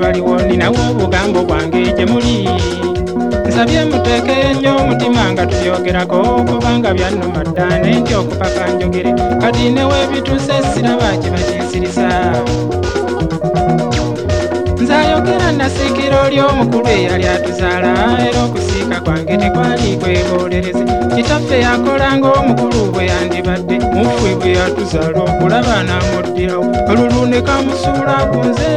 baliwo ninawo obugambo bwange gye muli nsabye muteekeyo nnyo omutima nga tubyogerako kubanga byannuma dda nentya okupaka njogere kati newebituuse siraba kiba kinsirisa nzayogera nasiikira oli omukulu eyali atuzaala era okusiika kwange tekwali kwegolereze kitaffe yakolanga omukulu bwe yandibadde mufwe bwe yatuzaala okulaba n'amuddirawo kalulu ne kamusuula ku nze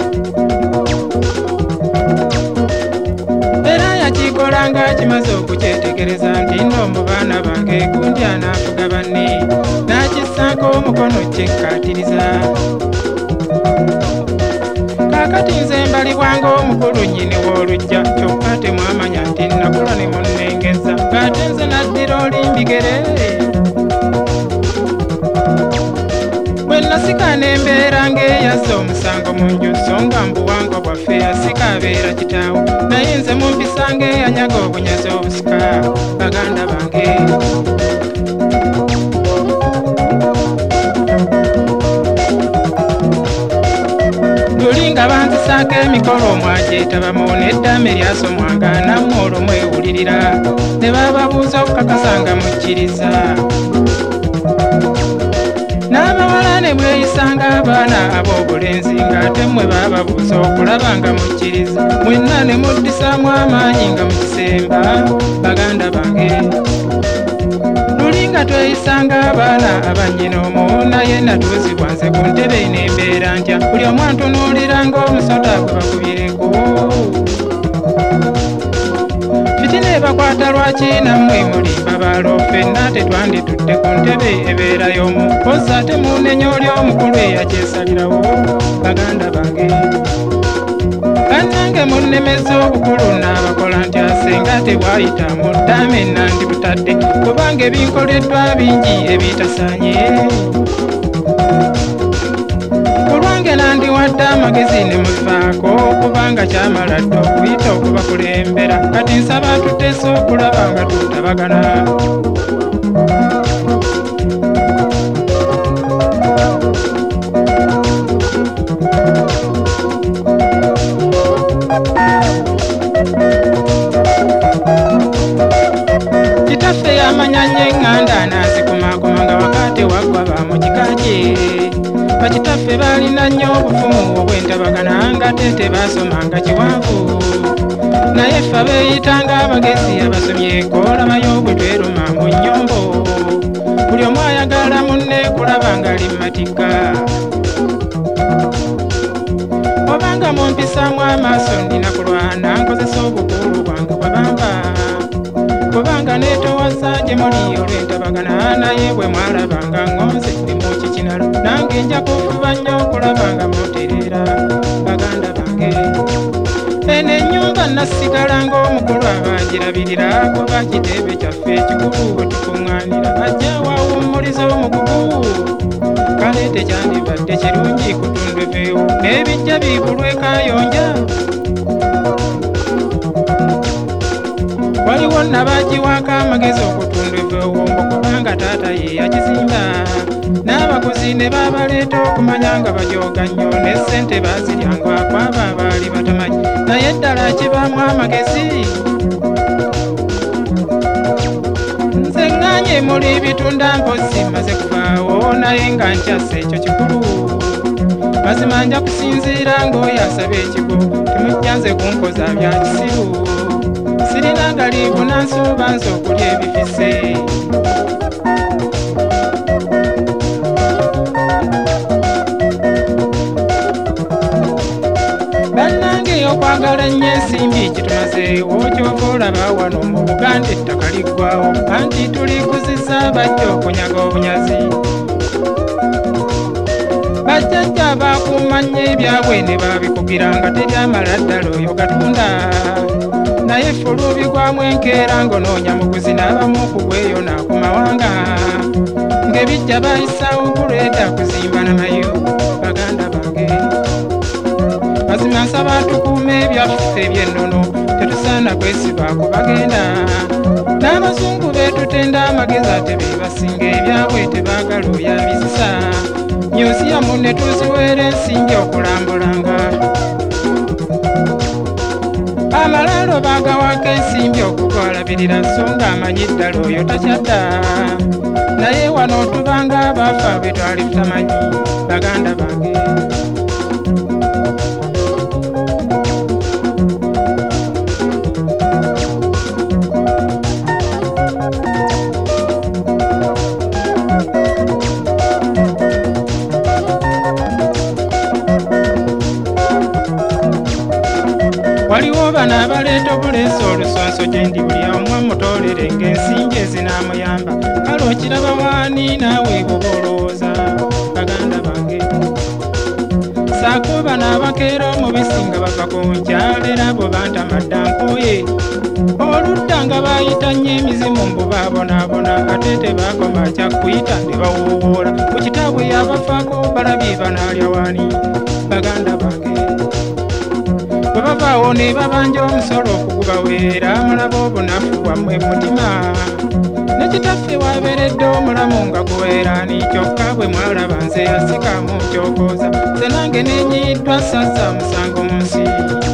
era yakikolanga kimaze okukyetegereza nti nno mu baana bange gundi anaafuga banne n'akissaako omukono kyekkatiriza kakati nze mbalibwanga omukulu nnyini w'olujja kyokka temwamanya nti nakula ne munnengeza ng'ate nze naddira olimbigere bwe nasika n'embeera ng'eyazza omusango mu nju so nga mbuwangwa bwaffe yasika abeera kitaawo naye nze mumpisa ng'eyanyaga obunyazi obusika baganda bange nga banzisaako emikolo omwagyetabamu n'eddaama eryasomwanga nammwe olwo mwewulirira ne bababuuza okukakasanga mukkiriza n'abawala ne mweyisanga abaana ab'obulenzi ng'ate mmwe bababuuza okulaba nga mukkiriza mwenna ne muddisaamu amaanyi nga mukisemba baganda bange nga tweyisanga abaana abannyinoomu naye natuuzibwa nze ku ntebe n'embeera ntya buli omu antunuulira ng'omusota gwe bakubyeko fitina ebakwata lwaki nammwe mulimba baalo ffenna tetwanditudde ku ntebe ebeera y'omu kozza ate munenya oli omukulu eyakyesalirawo baganda bange bannange munnemeza obukulu n'abakola ntya senga tebwayita mu ddaama ennandi butadde kubanga ebinkoleddwa bingi ebitasaanye kulwange nandiwadde amagezi ne muvaako kubanga kyamala dda okuyita okubakulembera kati nsaba tuteesa okulaba nga tutabagana kitaffe yamanyanye eŋŋanda n'azikumaakuma nga wakati waggwa bamukikagye bakitaffe baalina nnyo obufumu obw'entabagana nga tete baasomanga kiwanvu naye ffe beeyitanga abagezi abasomyeko olabayo bwe tweruma mu nnyombo buli omu ayagala munne kulaba nga limmatika obanga mumpisaamu amaaso ndina kulwana nkozesa obukulu bwange bwe bamba kubanga neetowaza gye muli olw'entabagana naye bwe mwalabanga ngonze ndi mu kikinalo nange nja kufuba nnyo okulaba nga mutereera baganda bange eno ennyumba nasigala ng'omukulu abagirabirira kuba kitebe kyaffe ekikulu bwe tukuŋŋaanira ajja waawummuliza omugugu kale tekyandibadde kirungi kutundwa eveewo n'ebijja biibulwekayonja waliwo nabagiwaako amagezi okutunda ebyowombo kubanga taata ye yakizimba n'abakozi ne babaleeta okumanya nga bajooga nnyo ne ssente baaziryanga kwabo abaali batamanyi naye ddala kibaamu amagezi nze ŋŋaanye muli bitunda mpozi maze kuvaawo naye nga nkyassa ekyo kikulu mazima nja kusinziira ng'oyo asaba ekigo temujja nze kunkoza bya kisiru sirina galiibu nansuuba nze okulya ebifise bannange okwagala nnyo ensimbi kitumazeewo kyova olaba wano mu Buganda ettaka liggwawo anti tulikuzisa bajja okunyaga obunyazi bajjajja bakuuma nnyo ebyabwe ne babikugira nga teryamala ddala oyo gatunda naye ffe olw'obigwamu enkeera ng'onoonya muguzi n'abamu okugweyo n'akumawanga ng'ebijja baayisaawo kuleeta kuzimba namayo baganda bange mazima nsaba tukuume ebyaffe eby'ennono tetusaana kwesiba kubagenda n'abazungu beetutenda amagezi ate be basinga ebyabwe tebaagala oyambisisa myusiyamu ne tuziweera ensingi okulambulanga akulabirira so ng'amanyi ddala oyo takyadda naye wano tubanga abafa be twali tutamanyi baganda bange waliwo bano abaleeta obuleesa olusonso gye ndi buli omu amutoolere ng'ensingi ezinamuyamba kale okiraba waani naawe bwoba olowooza baganda bange saako bano abakeera omubisi nga bava ku nkyalo era abo bantamadda nkooye oludda nga baayita nnyo emizimu mbubaabonaabona ate tebaakoma kyakuyita ne bawoowoola ku kitaabwe yabafaako balabye banaalya waani baganda bange bwe bavaawo ne babanja omusolo okugubaweera mulaba obunafu bwammwe mutima ne kitaffe wabeeredde omulamu nga guweeraani kyokka bwe mwalaba nze yasikamu nkyokooza ze nange nenyiyiddwa sazza musango mu nsi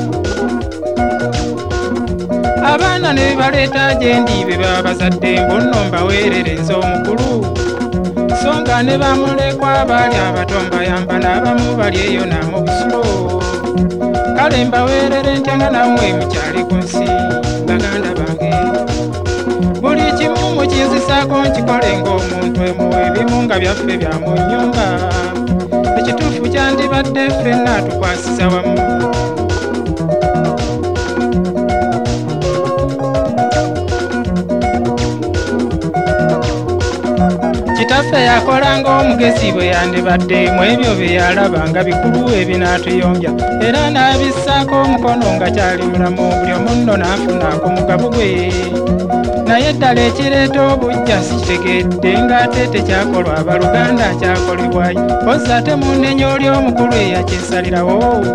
abaana ne baleeta gye ndi be baba bazadde mbonno mbaweerere nze omukulu so nga ne bamulekwa baali abato mbayamba n'abamu bali eyo namu busulo kale mbaweerere ntya nga nammwe mukyali ku nsi baganda bange buli kimu mukinzisaako nkikole ng'omuntu emu ebimu nga byaffe bya mu nnyumba ekituufu kyandibadde ffenna tukwasiza wamu kitaffe yakolanga omugezi bwe yandibadde mu ebyo bye yalaba nga bikulu ebinaatuyombya era n'abissaako omukono nga kyali mulamu buli omu nno n'afunaako mugabo gwe naye ddala ekireeta obujja sikitegedde ng'ate tekyakolwa abaluganda kyakolebwayo ozza ate munnenya oli omukulu eyakyesalirawo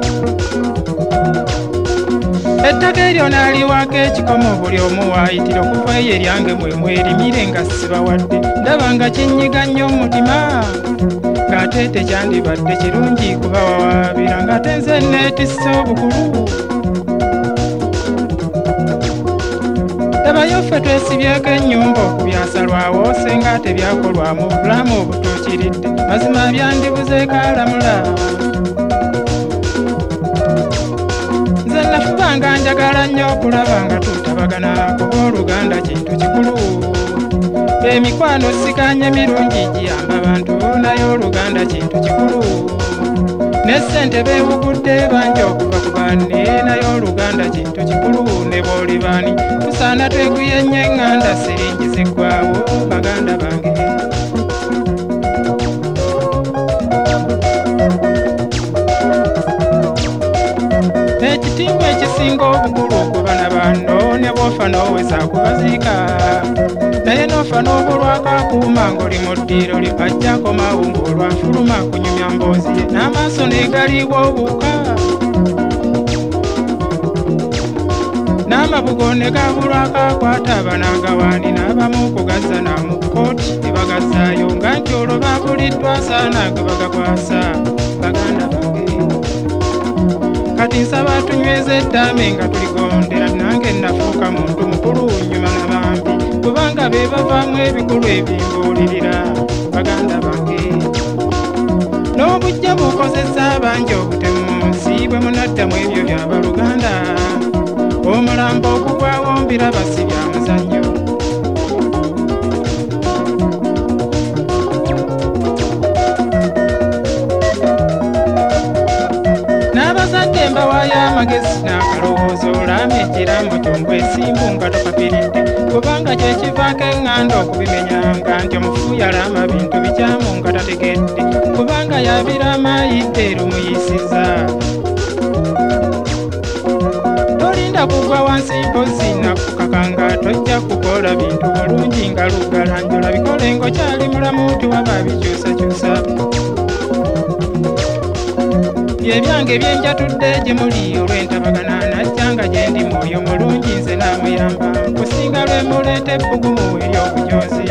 ettaka eryo n'aliwaako ekikomo buli omu waayitira okuva eyo eryange mwemwe erimire nga sibawadde ndaba nga kinnyiga nnyo mutima ng'ate tekyandibadde kirungi kuba wawaabira ng'ate nze neetisse obukulu tabayo ffe twesibyeko ennyumba okubyasalwawo senga tebyakolwa mu bulamu obutuukiridde mazima byandibuzeeko alamula nze nafubanga njagala nnyo okulaba nga tutabagana kuba oluganda kintu kikulu emikwano sikanye mirungi giyamba bantu naye oluganda kintu kikulu ne ssente beewugudde bangi okuva ku banne naye oluganda kintu kikulu ne booli baani tusaana tweguye nnyo eŋŋanda siringi ziggwawo baganda bange ekitimba ekisinga obukulu okubana banno ne bwofa n'oweza kubaziika naye n'ofa n'obulwako akuuma ng'oli mu ddiiro lyo ajja akomawo ng'olwafuluma kunyumya mboozi ye n'amaaso neegaliibwa obuuka n'amabugo ne gabulwako akwata abanagawaani n'abamu okugazza namu kkooti ne bagazzaayo nga nti olwo baabuliddwa asaana ge bagakwasa baganda bange kati nsaba tunyweza eddaame nga tuligondera nange nafuuka muntu mukulu nnyuma n'abambi kubanga be bavaamu ebikulu ebimbuulirira baganda bange n'obujja bukozesa abangi obutemu mu nsi bwe munaddamu ebyo byabaluganda omulambo ogugwawo mbiraba si bya muzannyo n'abazadde mbawaayo amagezi n'akalowoozo olaama ekiraamo kyombu esimbu nga tokapiridde kubanga kyekivaako eŋŋanda okubimenya nga nti omufu yalaama bintu bikyamu nga tategedde kubanga yabiraama ayidde erumuyisiza tolinda kugwa wansi mpozi nakukakanga tojja kukola bintu bulungi nga lugalanjola bikole ng'okyali mulamu tiwaba bikyusakyusa ebyange byenjatudde gye muli olw'entabagana najja nga gye ndi mwoyo mulungi nze naamuyamba kusinga lwe muleeta ebbugumu ery'obujoozi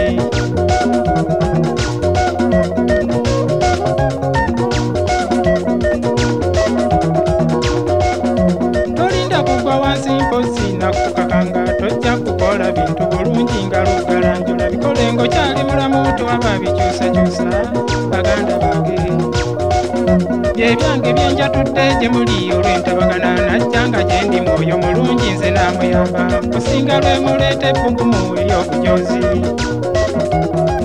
tolinda kugwa wansi mpozi nakukakanga tojja kukola gye muli olw'entabagana najjanga gye ndi mwoyo mulungi nze namuyamba kusinga lwe muleeta ebbugumu ery'obujozi